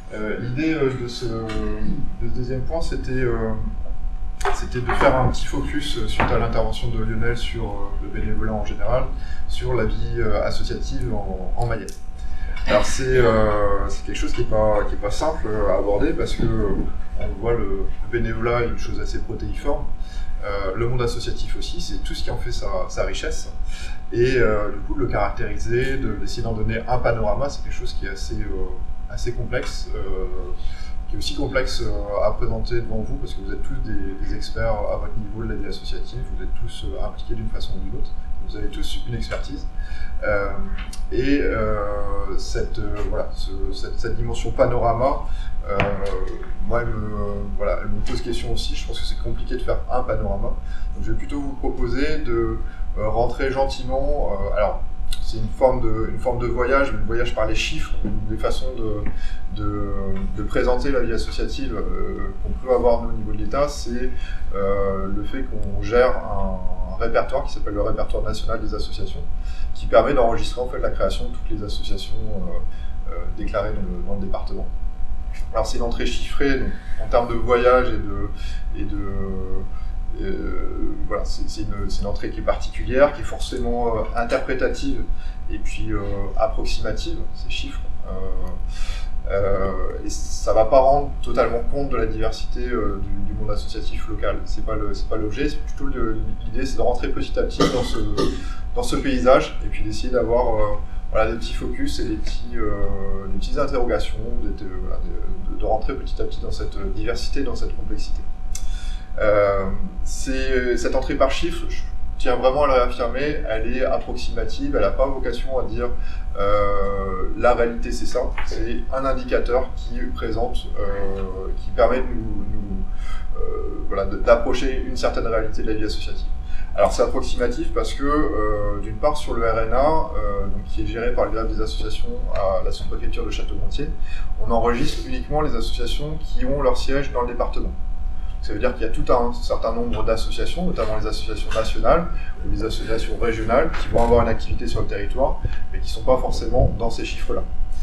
L'idée de ce deuxième point, c'était de faire un petit focus suite à l'intervention de Lionel sur le bénévolat en général, sur la vie associative en Mayenne. Alors c'est quelque chose qui est pas simple à aborder parce que on voit le bénévolat est une chose assez protéiforme. Le monde associatif aussi, c'est tout ce qui en fait sa richesse. Et du coup, de le caractériser, d'essayer d'en donner un panorama, c'est quelque chose qui est assez complexe, qui est aussi complexe à présenter devant vous parce que vous êtes tous des experts à votre niveau de la vie associative, vous êtes tous impliqués d'une façon ou d'une autre, vous avez tous une expertise. Cette dimension panorama, moi, elle me pose question aussi. Je pense que c'est compliqué de faire un panorama. Donc, je vais plutôt vous proposer de rentrer gentiment. Alors, c'est une forme de voyage, mais le voyage par les chiffres, des façons de présenter la vie associative qu'on peut avoir au niveau de l'État. C'est le fait qu'on gère un répertoire qui s'appelle le répertoire national des associations, qui permet d'enregistrer en fait la création de toutes les associations déclarées dans le département. Alors c'est une entrée chiffrée, donc, en termes de voyage c'est une entrée qui est particulière, qui est forcément interprétative et puis approximative, ces chiffres. Et ça ne va pas rendre totalement compte de la diversité du monde associatif local. C'est pas l'objet, c'est plutôt l'idée, c'est de rentrer petit à petit dans ce paysage et puis d'essayer d'avoir des petits focus et des petites interrogations, de rentrer petit à petit dans cette diversité, dans cette complexité. Cette entrée par chiffre, je tiens vraiment à la réaffirmer, elle est approximative, elle n'a pas vocation à dire la réalité c'est ça, c'est un indicateur qui présente, qui permet d'approcher une certaine réalité de la vie associative. Alors c'est approximatif parce que d'une part sur le RNA, qui est géré par le greffe des associations à la sous-préfecture de Château-Gontier, on enregistre uniquement les associations qui ont leur siège dans le département. Ça veut dire qu'il y a tout un certain nombre d'associations, notamment les associations nationales ou les associations régionales, qui vont avoir une activité sur le territoire, mais qui ne sont pas forcément dans ces chiffres-là.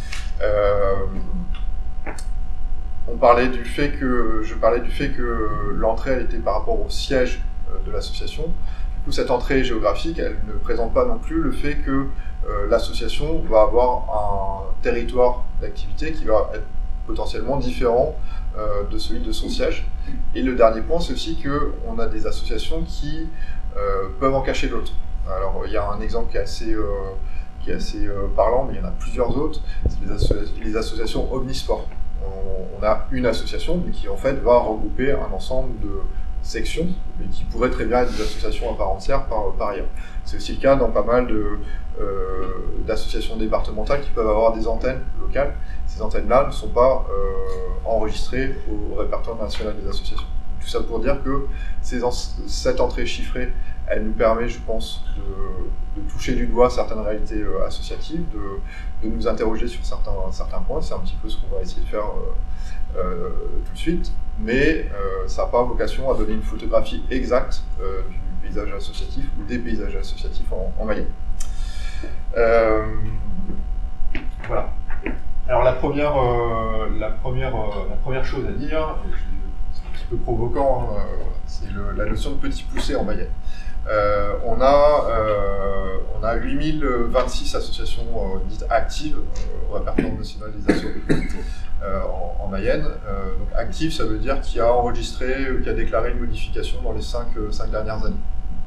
Je parlais du fait que l'entrée elle était par rapport au siège de l'association. Du coup, cette entrée géographique, elle ne présente pas non plus le fait que l'association va avoir un territoire d'activité qui va être potentiellement différent de celui de son siège. Et le dernier point, c'est aussi qu'on a des associations qui peuvent en cacher d'autres. Alors, il y a un exemple qui est assez parlant, mais il y en a plusieurs autres. C'est les associations omnisports. On a une association, mais qui en fait va regrouper un ensemble de sections, mais qui pourraient très bien être des associations à part entière par ailleurs. C'est aussi le cas dans pas mal d'associations départementales qui peuvent avoir des antennes locales. Ces antennes-là ne sont pas enregistrées au répertoire national des associations. Tout ça pour dire que cette entrée chiffrée, elle nous permet, je pense, de toucher du doigt certaines réalités associatives, de nous interroger sur certains points. C'est un petit peu ce qu'on va essayer de faire tout de suite, mais ça n'a pas vocation à donner une photographie exacte du paysage associatif ou des paysages associatifs en Mayenne. Voilà. Alors la première chose à dire, c'est un petit peu provoquant, c'est la notion de petit poussé en Mayenne. On a 8026 associations dites actives au répertoire national des assos en Mayenne. Donc active, ça veut dire qui a enregistré ou qui a déclaré une modification dans les 5 dernières années.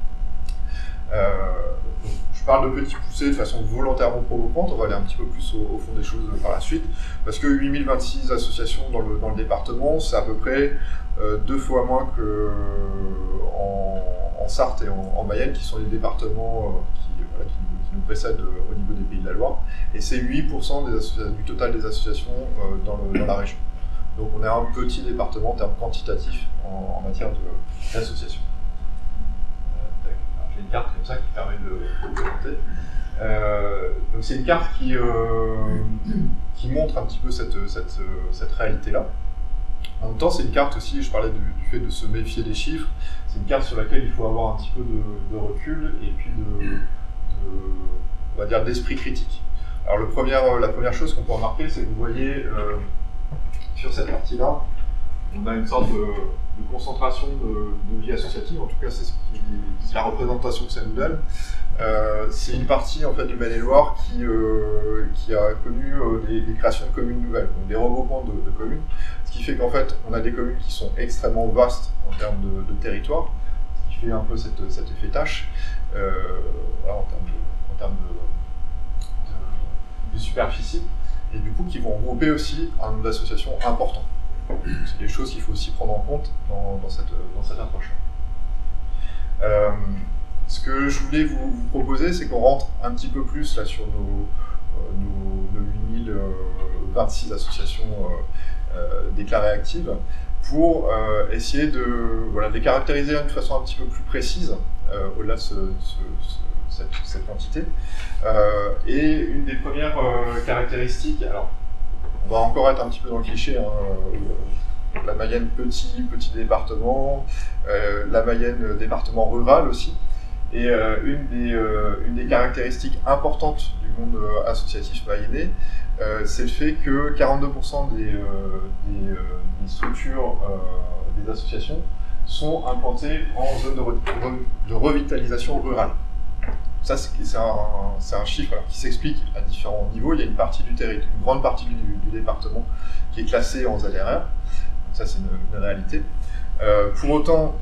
Je parle de petits poussés de façon volontairement provocante, on va aller un petit peu plus au fond des choses par la suite, parce que 8026 associations dans le département, c'est à peu près 2 fois moins qu'en Sarthe et en Mayenne, qui sont les départements qui nous précèdent au niveau des Pays de la Loire, et c'est 8% du total des associations dans la région. Donc on est un petit département en termes quantitatifs en matière d'associations. J'ai une carte comme ça qui permet de le présenter. Donc c'est une carte qui montre un petit peu cette réalité-là. En même temps, c'est une carte aussi, je parlais du fait de se méfier des chiffres, c'est une carte sur laquelle il faut avoir un petit peu de recul et puis on va dire d'esprit critique. Alors la première chose qu'on peut remarquer, c'est que vous voyez sur cette partie-là, on a une sorte de concentration de vie associative, en tout cas c'est la représentation que ça nous donne. C'est une partie en fait du Maine-et-Loire qui a connu des créations de communes nouvelles, donc des regroupements de communes, ce qui fait qu'en fait on a des communes qui sont extrêmement vastes en termes de territoire, ce qui fait un peu cet effet tâche, voilà, en termes de superficie, et du coup qui vont regrouper aussi un nombre d'associations important. C'est des choses qu'il faut aussi prendre en compte dans cette approche-là. Ce que je voulais vous proposer, c'est qu'on rentre un petit peu plus là, sur nos 8026 associations déclarées actives pour essayer de les caractériser d'une façon un petit peu plus précise au-delà de cette quantité. Et une des premières caractéristiques, alors on va encore être un petit peu dans le cliché, la Mayenne petit département, la Mayenne département rural aussi. Et une des caractéristiques importantes du monde associatif mayennais, c'est le fait que 42% des structures des associations sont implantées en zone de revitalisation rurale. Ça, c'est un chiffre qui s'explique à différents niveaux. Il y a une grande partie du département qui est classée en ZRR. Ça, c'est une réalité. Pour autant,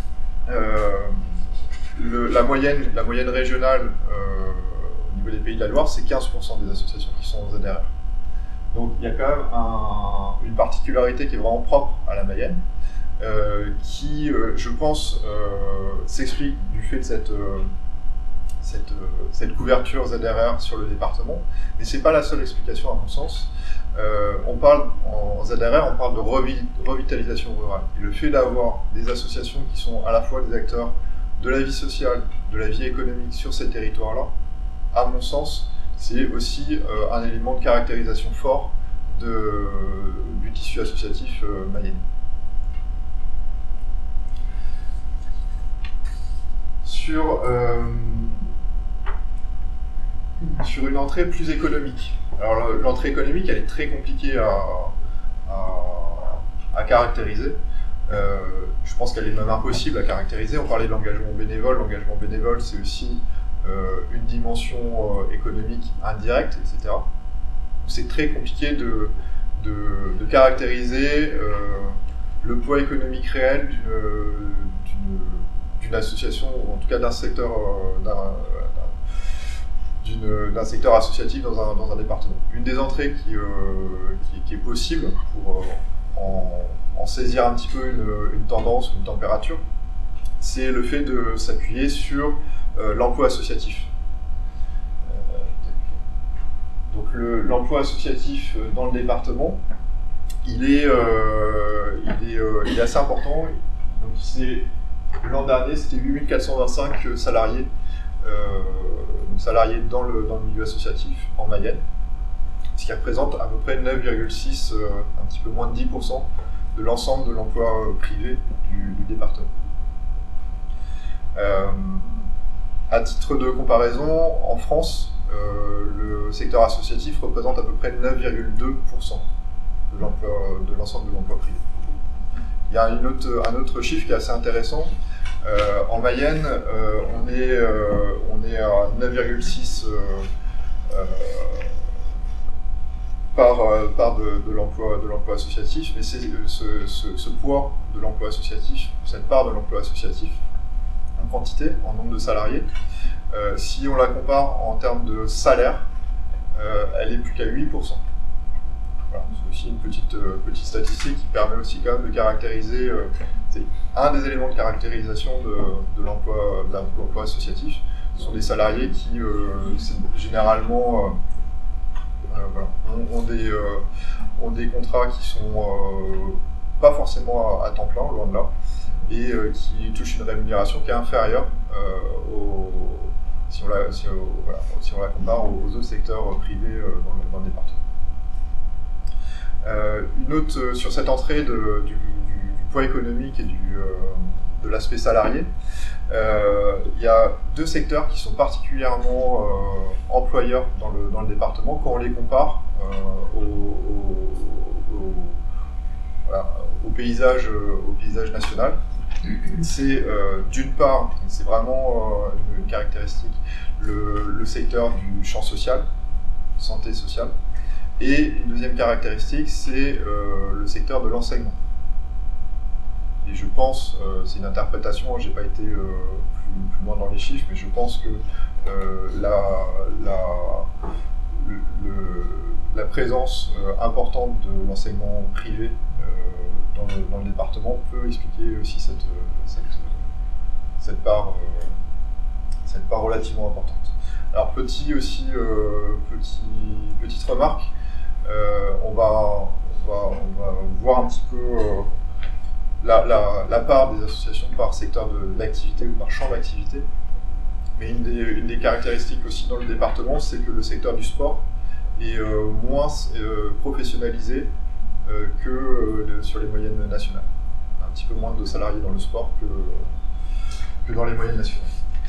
la moyenne régionale au niveau des Pays de la Loire, c'est 15% des associations qui sont en ZRR. Donc il y a quand même une particularité qui est vraiment propre à la Mayenne, qui, je pense, s'explique du fait de cette couverture ZRR sur le département, mais ce n'est pas la seule explication à mon sens. On parle en ZRR, on parle de revitalisation rurale. Et le fait d'avoir des associations qui sont à la fois des acteurs de la vie sociale, de la vie économique sur ces territoires-là, à mon sens, c'est aussi un élément de caractérisation fort du tissu associatif mayennais. Sur une entrée plus économique. Alors l'entrée économique, elle est très compliquée à caractériser. Je pense qu'elle est même impossible à caractériser. On parlait de l'engagement bénévole. L'engagement bénévole, c'est aussi une dimension économique indirecte, etc. C'est très compliqué de caractériser le poids économique réel d'une association, ou en tout cas d'un secteur, d'un secteur associatif dans un département. Une des entrées qui est possible pour en saisir un petit peu une tendance ou une température, c'est le fait de s'appuyer sur l'emploi associatif. Donc l'emploi associatif dans le département, il est assez important. Donc l'an dernier, c'était 8425 salariés, dans le milieu associatif en Mayenne, ce qui représente à peu près 9,6, un petit peu moins de 10% de l'ensemble de l'emploi privé du département. À titre de comparaison, en France, le secteur associatif représente à peu près 9,2% de l'ensemble de l'emploi privé. Il y a un autre chiffre qui est assez intéressant. En Mayenne, on est à 9,6 part de l'emploi associatif, mais c'est ce poids de l'emploi associatif, cette part de l'emploi associatif, en quantité, en nombre de salariés, si on la compare en termes de salaire, elle est plus qu'à 8%. Voilà, c'est aussi une petite statistique qui permet aussi quand même de caractériser, c'est un des éléments de caractérisation de l'emploi associatif. Ce sont des salariés qui généralement ont des contrats qui sont pas forcément à temps plein, loin de là, et qui touchent une rémunération qui est inférieure si on la compare aux autres secteurs privés dans le département. Une autre, sur cette entrée du poids économique et de l'aspect salarié, il y a deux secteurs qui sont particulièrement employeurs dans le département quand on les compare paysage national. C'est d'une part, c'est vraiment une caractéristique, le secteur du champ social, santé sociale, et une deuxième caractéristique, c'est le secteur de l'enseignement. Et je pense, c'est une interprétation, j'ai pas été plus loin dans les chiffres, mais je pense que la présence importante de l'enseignement privé dans le département peut expliquer aussi cette part relativement importante. Alors petite remarque, on va voir un petit peu la part des associations par secteur d'activité ou par champ d'activité. Mais une des caractéristiques aussi dans le département, c'est que le secteur du sport est moins professionnalisé que sur les moyennes nationales. Un petit peu moins de salariés dans le sport que dans les moyennes nationales.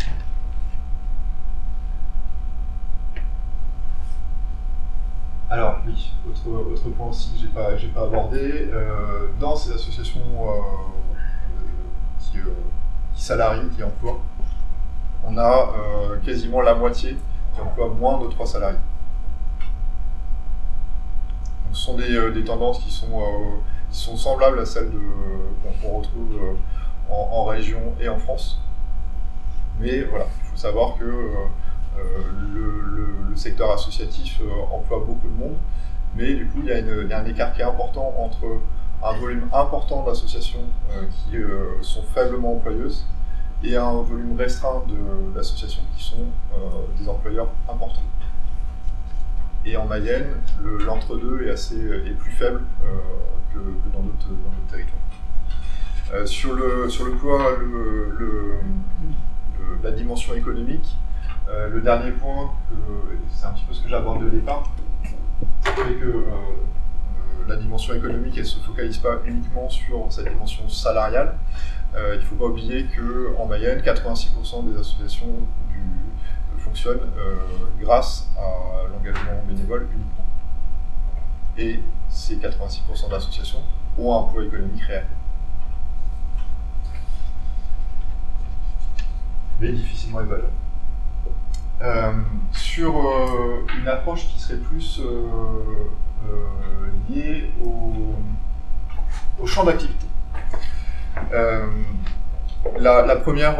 Alors oui, autre point aussi que j'ai pas abordé, dans ces associations qui salarient, qui emploient, on a quasiment la moitié qui emploie moins de 3 salariés. Donc, ce sont des tendances qui sont semblables à celles qu'on retrouve en région et en France. Mais voilà, il faut savoir que le secteur associatif emploie beaucoup de monde, mais du coup il y a un écart qui est important entre un volume important d'associations qui sont faiblement employeuses et un volume restreint d'associations qui sont des employeurs importants. Et en Mayenne, l'entre-deux est plus faible que dans d'autres territoires. Sur le poids, la dimension économique, le dernier point, c'est un petit peu ce que j'ai abordé au départ, c'est que la dimension économique, elle ne se focalise pas uniquement sur cette dimension salariale. Il ne faut pas oublier qu'en Mayenne, 86% des associations fonctionnent grâce à l'engagement bénévole uniquement. Et ces 86% d'associations ont un poids économique réel. Mais difficilement évaluable. Sur une approche qui serait plus liée au champ d'activité. La première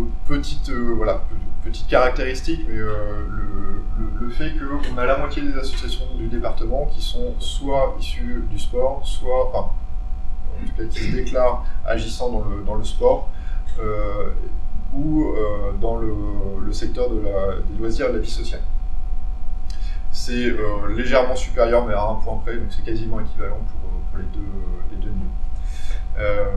petite caractéristique, mais le fait qu'on a la moitié des associations du département qui sont soit issues du sport, soit, en tout cas qui se déclarent agissant dans le sport, ou dans le secteur des loisirs et de la vie sociale. C'est légèrement supérieur, mais à un point près, donc c'est quasiment équivalent pour les deux niveaux.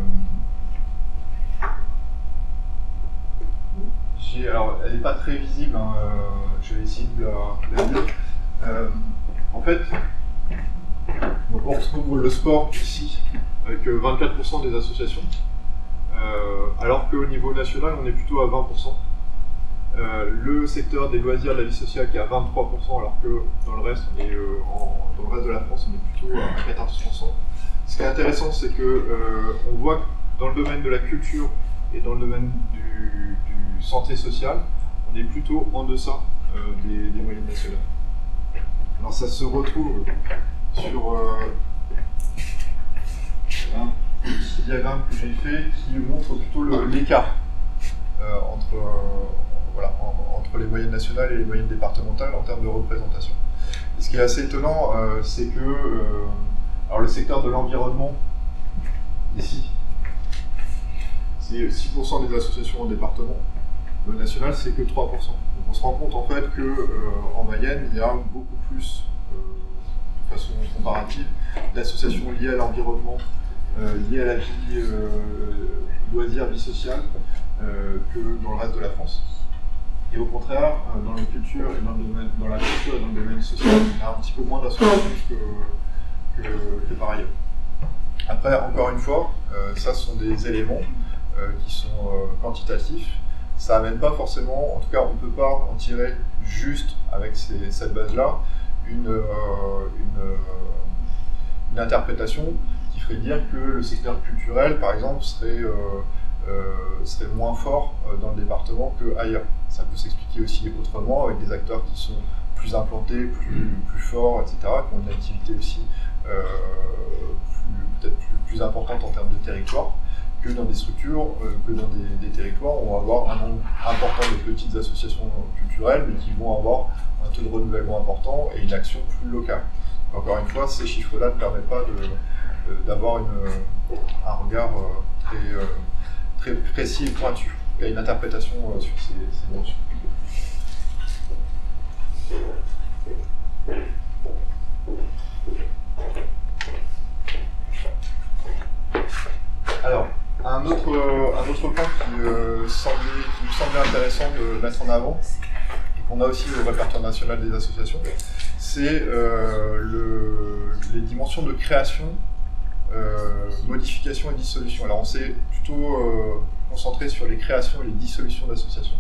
Alors, elle n'est pas très visible, hein, je vais essayer de la lire. En fait, donc on retrouve le sport ici, avec 24% des associations. Alors qu'au niveau national, on est plutôt à 20%. Le secteur des loisirs de la vie sociale qui est à 23%, alors que dans le reste, dans le reste de la France, on est plutôt à 14%. Ce qui est intéressant, c'est que on voit que dans le domaine de la culture et dans le domaine du santé sociale, on est plutôt en deçà des moyennes nationales. Alors ça se retrouve sur un petit diagramme que j'ai fait qui montre plutôt l'écart entre les moyennes nationales et les moyennes départementales en termes de représentation. Et ce qui est assez étonnant, c'est que alors le secteur de l'environnement, ici, c'est 6% des associations au département. Le national, c'est que 3%. Donc on se rend compte en fait qu'en Mayenne, il y a beaucoup plus, de façon comparative, d'associations liées à l'environnement, liées à la vie loisir, vie sociale, que dans le reste de la France. Et au contraire, dans la culture et dans le domaine social, il y a un petit peu moins d'associations que par ailleurs. Après, encore une fois, ça ce sont des éléments qui sont quantitatifs. Ça n'amène pas forcément, en tout cas on ne peut pas en tirer juste avec cette base-là une interprétation qui ferait dire que le secteur culturel, par exemple, serait moins fort dans le département qu'ailleurs. Ça peut s'expliquer aussi autrement, avec des acteurs qui sont plus implantés, plus forts, etc., qui ont une activité aussi peut-être plus importante en termes de territoire, que dans des structures, que dans des territoires où on va avoir un nombre important de petites associations culturelles, mais qui vont avoir un taux de renouvellement important et une action plus locale. Encore une fois, ces chiffres-là ne permettent pas d'avoir un regard très précis et pointu. Il y a une interprétation sur ces notions. Alors, un autre point qui me semblait intéressant de mettre en avant, et qu'on a aussi au répertoire national des associations, c'est les dimensions de création, modification et dissolution. Alors on s'est plutôt concentré sur les créations et les dissolutions d'associations.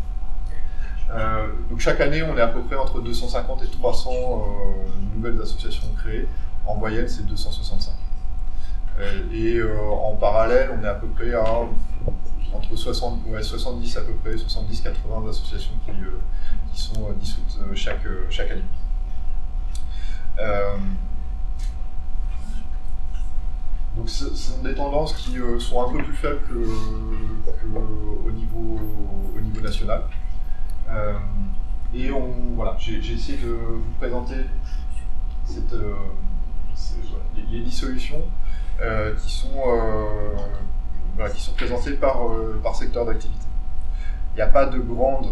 Donc chaque année, on est à peu près entre 250 et 300 nouvelles associations créées. En moyenne, c'est 265. Et en parallèle, on est à peu près à entre 70 à peu près, 70-80 associations qui sont dissoutes chaque année. Donc ce sont des tendances qui sont un peu plus faibles qu'au niveau national. Et voilà, j'ai essayé de vous présenter les dissolutions qui sont présentées par secteur d'activité. Il n'y a pas de grande,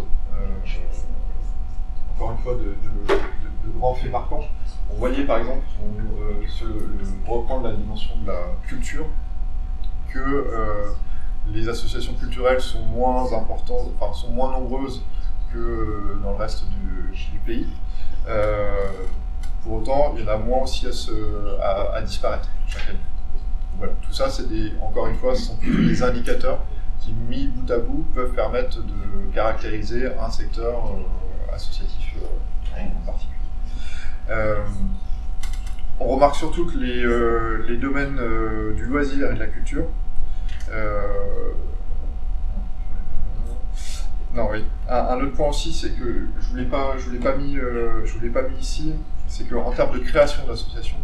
encore une fois, de grands faits marquants. On voyait par exemple, pour reprendre la dimension de la culture, que les associations culturelles sont moins importantes, enfin sont moins nombreuses que dans le reste du pays. Pour autant, il y en a moins aussi à disparaître chaque année. Voilà, tout ça, encore une fois, ce sont des indicateurs qui, mis bout à bout, peuvent permettre de caractériser un secteur associatif en particulier. On remarque surtout que les domaines du loisir et de la culture non, oui. Un autre point aussi, c'est que je ne l'ai pas mis ici, c'est qu'en termes de création d'associations,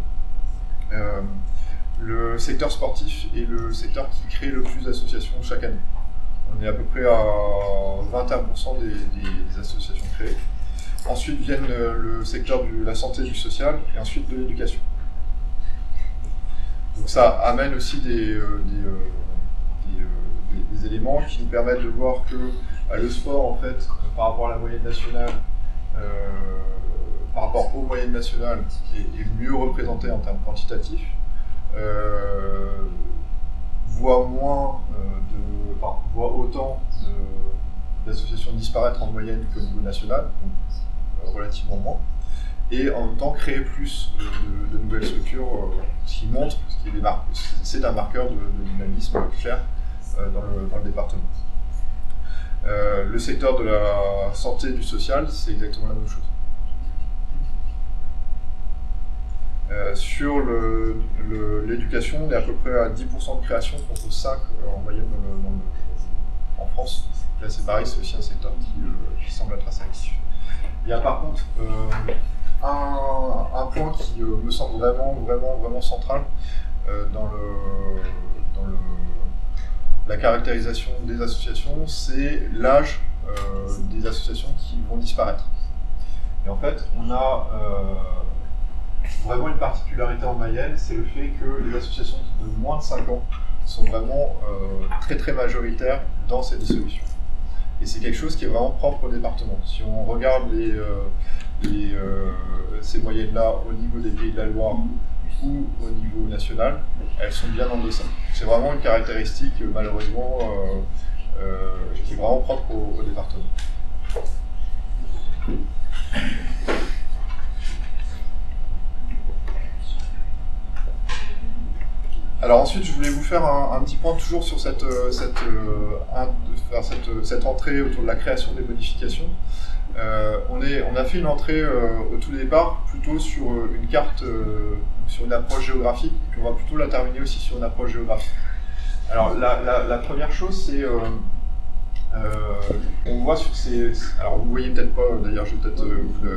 le secteur sportif est le secteur qui crée le plus d'associations chaque année. On est à peu près à 21% des associations créées. Ensuite viennent le secteur de la santé et du social, et ensuite de l'éducation. Donc ça amène aussi des éléments qui nous permettent de voir que le sport, en fait, par rapport à la moyenne nationale, par rapport aux moyennes nationales, est mieux représenté en termes quantitatifs, voit autant d'associations disparaître en moyenne qu'au niveau national, donc relativement moins, et en même temps créer plus de nouvelles structures, ce qui montre, c'est un marqueur de dynamisme clair dans le département. Le secteur de la santé et du social, c'est exactement la même chose. Sur l'éducation, on est à peu près à 10% de création contre 5% en moyenne en France. Là c'est pareil, c'est aussi un secteur qui semble être assez actif. Il y a par contre un point qui me semble vraiment central dans la caractérisation des associations, c'est l'âge des associations qui vont disparaître. Et en fait, on a vraiment une particularité en Mayenne, c'est le fait que les associations de moins de 5 ans sont vraiment très majoritaires dans ces dissolutions. Et c'est quelque chose qui est vraiment propre au département. Si on regarde ces moyennes-là au niveau des Pays de la Loire ou au niveau national, elles sont bien en deçà. C'est vraiment une caractéristique, malheureusement, qui est vraiment propre au département. Alors ensuite, je voulais vous faire un petit point toujours sur cette entrée autour de la création des modifications. on a fait une entrée au tout départ plutôt sur une carte, sur une approche géographique, et puis on va plutôt la terminer aussi sur une approche géographique. Alors la première chose, c'est on voit sur ces... Alors vous ne voyez peut-être pas, d'ailleurs je vais peut-être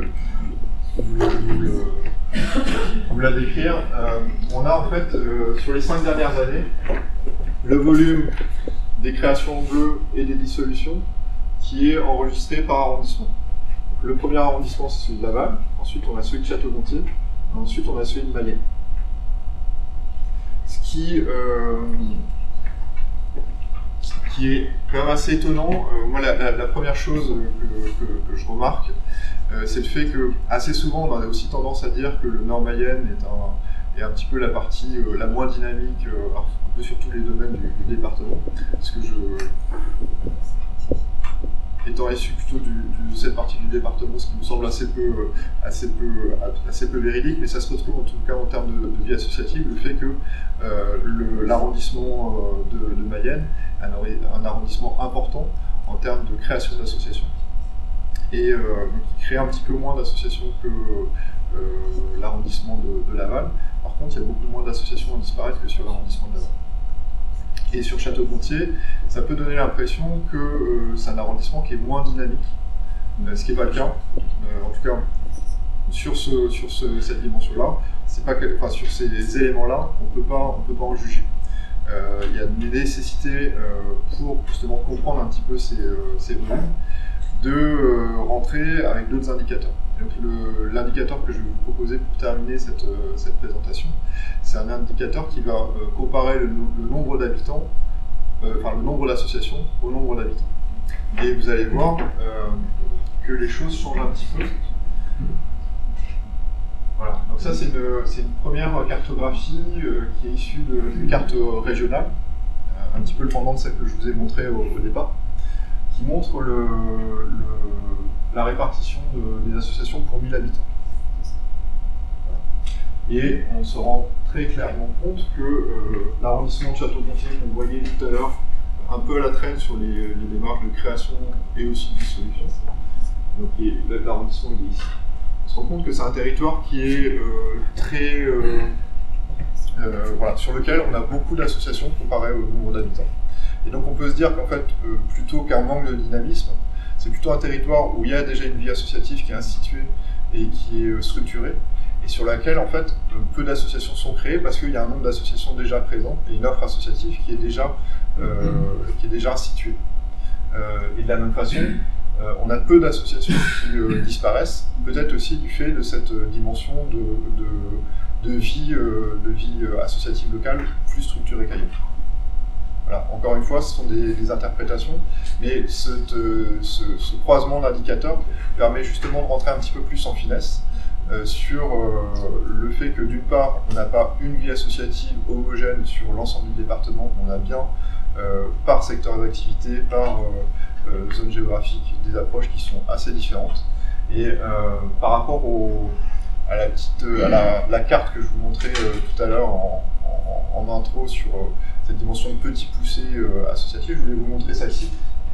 vous la décrire. On a en fait, sur les 5 dernières années, le volume des créations bleues et des dissolutions qui est enregistré par arrondissement. Donc, le premier arrondissement, c'est celui de Laval, ensuite on a celui de Château-Gontier, ensuite on a celui de Mayenne. Ce qui est quand même assez étonnant. Moi, la première chose que je remarque, c'est le fait que, assez souvent, on a aussi tendance à dire que le Nord-Mayenne est un petit peu la partie la moins dynamique, un peu sur tous les domaines du département. Parce que étant issu plutôt de cette partie du département, ce qui me semble assez peu véridique, mais ça se retrouve en tout cas en termes de vie associative, le fait que l'arrondissement de Mayenne est un arrondissement important en termes de création d'associations, et qui crée un petit peu moins d'associations que l'arrondissement de Laval. Par contre, il y a beaucoup moins d'associations à disparaître que sur l'arrondissement de Laval. Et sur Château-Gontier, ça peut donner l'impression que c'est un arrondissement qui est moins dynamique, ce qui n'est pas le cas. En tout cas, sur cette dimension-là, sur ces éléments-là, on peut pas en juger. Il y a une nécessité, pour justement comprendre un petit peu ces volumes, de rentrer avec d'autres indicateurs. Et donc l'indicateur que je vais vous proposer pour terminer cette présentation, c'est un indicateur qui va comparer le nombre d'habitants, le nombre d'associations au nombre d'habitants. Et vous allez voir que les choses changent un petit peu. Voilà, donc ça c'est une première cartographie qui est issue d'une carte régionale, un petit peu le pendant de celle que je vous ai montrée au départ, qui montre la répartition des associations pour 1000 habitants. Voilà. Et on se rend très clairement compte que l'arrondissement de Château-Gontier, qu'on voyait tout à l'heure, un peu à la traîne sur les démarches de création et aussi de dissolution, donc l'arrondissement il est ici. On se rend compte que c'est un territoire qui est sur lequel on a beaucoup d'associations comparé au nombre d'habitants. Et donc on peut se dire qu'en fait, plutôt qu'un manque de dynamisme, c'est plutôt un territoire où il y a déjà une vie associative qui est instituée et qui est structurée, et sur laquelle en fait peu d'associations sont créées parce qu'il y a un nombre d'associations déjà présentes et une offre associative qui est déjà instituée. Et de la même façon, on a peu d'associations qui disparaissent, peut-être aussi du fait de cette dimension de vie associative locale plus structurée qu'ailleurs. Voilà. Encore une fois, ce sont des interprétations, mais ce croisement d'indicateurs permet justement de rentrer un petit peu plus en finesse sur le fait que d'une part, on n'a pas une vie associative homogène sur l'ensemble du département, on a bien par secteur d'activité, par zone géographique, des approches qui sont assez différentes. Et par rapport à la carte que je vous montrais tout à l'heure en intro sur cette dimension de petit poussé associatif, je voulais vous montrer celle-ci,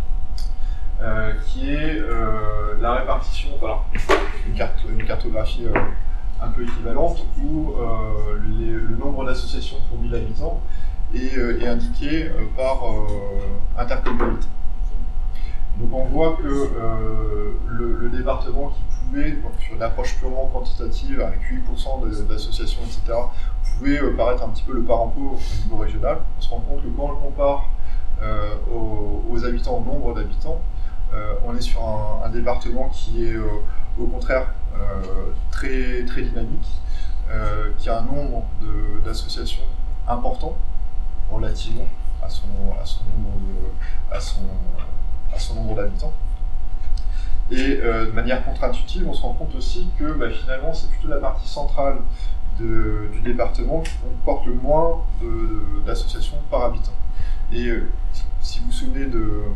qui est la répartition, voilà, une cartographie un peu équivalente, où le nombre d'associations pour 1000 habitants est indiqué par intercommunalité. Donc on voit que le département qui pouvait, sur une approche purement quantitative, avec 8% d'associations, etc., pouvait paraître un petit peu le parent pauvre au niveau régional. On se rend compte que quand on le compare aux habitants, au nombre d'habitants, on est sur un département qui est au contraire très, très dynamique, qui a un nombre d'associations important relativement à son nombre d'habitants. Et de manière contre-intuitive, on se rend compte aussi que finalement c'est plutôt la partie centrale du département qui comporte le moins d'associations par habitant. Et si vous vous souvenez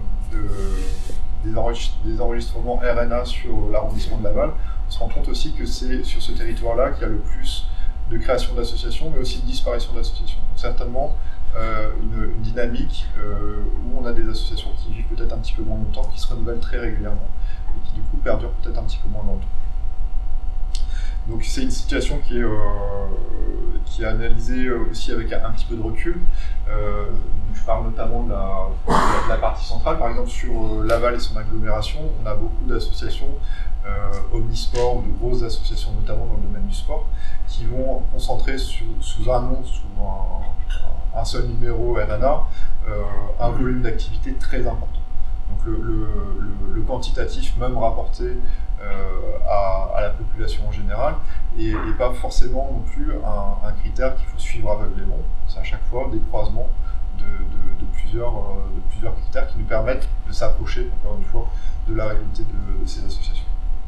des enregistrements RNA sur l'arrondissement de Laval, on se rend compte aussi que c'est sur ce territoire-là qu'il y a le plus de création d'associations, mais aussi de disparition d'associations. Donc certainement une dynamique où on a des associations qui vivent peut-être un petit peu moins longtemps, qui se renouvellent très régulièrement, qui du coup perdurent peut-être un petit peu moins dans le temps. Donc c'est une situation qui est analysée aussi avec un petit peu de recul. Je parle notamment de la partie centrale. Par exemple, sur Laval et son agglomération, on a beaucoup d'associations omnisport, ou de grosses associations, notamment dans le domaine du sport, qui vont concentrer sous un nom, sous un seul numéro RNA, un volume d'activité très important. Donc le quantitatif, même rapporté à la population en général, et pas forcément non plus un critère qu'il faut suivre aveuglément. C'est à chaque fois des croisements de plusieurs critères qui nous permettent de s'approcher, encore une fois, de la réalité de ces associations.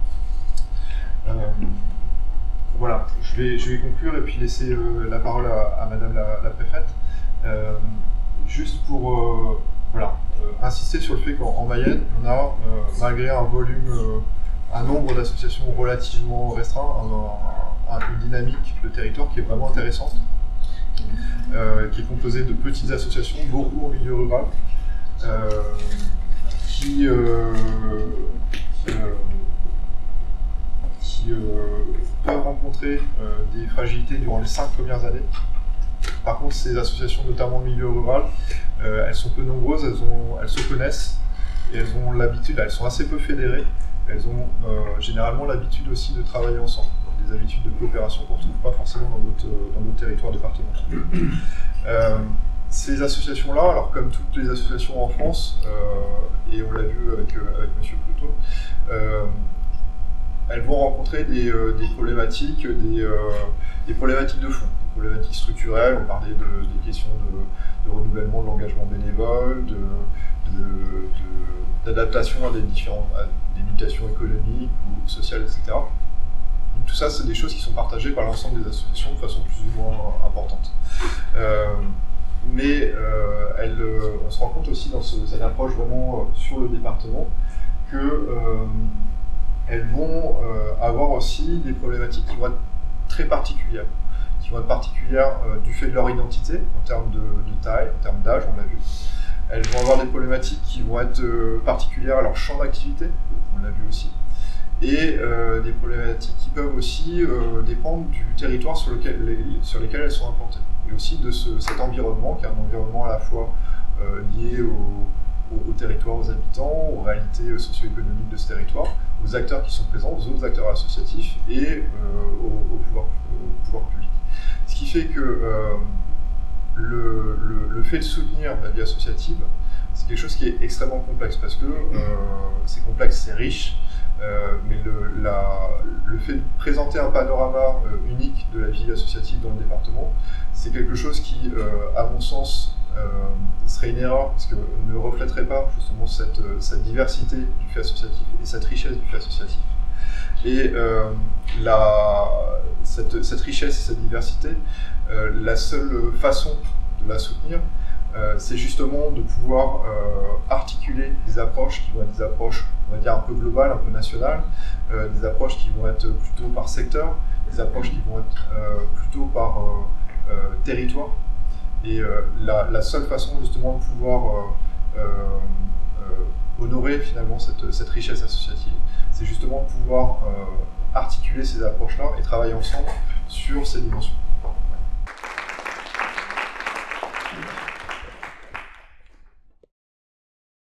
Voilà, je vais conclure et puis laisser la parole à Madame la préfète. Juste pour insister sur le fait qu'en Mayenne, on a, malgré un volume, un nombre d'associations relativement restreint, une dynamique de territoire qui est vraiment intéressante, qui est composée de petites associations, beaucoup en milieu rural, qui peuvent rencontrer des fragilités durant les 5 premières années. Par contre, ces associations, notamment en milieu rural, elles sont peu nombreuses, elles se connaissent et elles ont l'habitude, elles sont assez peu fédérées, elles ont généralement l'habitude aussi de travailler ensemble, donc des habitudes de coopération qu'on ne trouve pas forcément dans d'autres territoires départementaux. Ces associations-là, alors comme toutes les associations en France, et on l'a vu avec M. Pluto, elles vont rencontrer des problématiques, des problématiques de fond, des problématiques structurelles. On parlait des questions de renouvellement de l'engagement bénévole, d'adaptation à des mutations économiques ou sociales, etc. Donc tout ça, c'est des choses qui sont partagées par l'ensemble des associations de façon plus ou moins importante. Mais on se rend compte aussi dans cette approche vraiment sur le département que elles vont avoir aussi des problématiques qui vont être très particulières, du fait de leur identité, en termes de taille, en termes d'âge, on l'a vu. Elles vont avoir des problématiques qui vont être particulières à leur champ d'activité, on l'a vu aussi, et des problématiques qui peuvent aussi dépendre du territoire sur lesquels elles sont implantées, et aussi de cet environnement, qui est un environnement à la fois lié au territoire, aux habitants, aux réalités socio-économiques de ce territoire, aux acteurs qui sont présents, aux autres acteurs associatifs et au pouvoir public. Ce qui fait que le fait de soutenir la vie associative, c'est quelque chose qui est extrêmement complexe, parce que c'est complexe, c'est riche, mais le fait de présenter un panorama unique de la vie associative dans le département, c'est quelque chose qui, à mon sens, serait une erreur, parce que ne reflèterait pas justement cette diversité du fait associatif et cette richesse du fait associatif. Et cette richesse et cette diversité, la seule façon de la soutenir, c'est justement de pouvoir articuler des approches qui vont être des approches, on va dire, un peu globales, un peu nationales, des approches qui vont être plutôt par secteur, des approches qui vont être plutôt par territoire. Et la seule façon justement de pouvoir honorer finalement cette richesse associative, c'est justement de pouvoir articuler ces approches-là et travailler ensemble sur ces dimensions.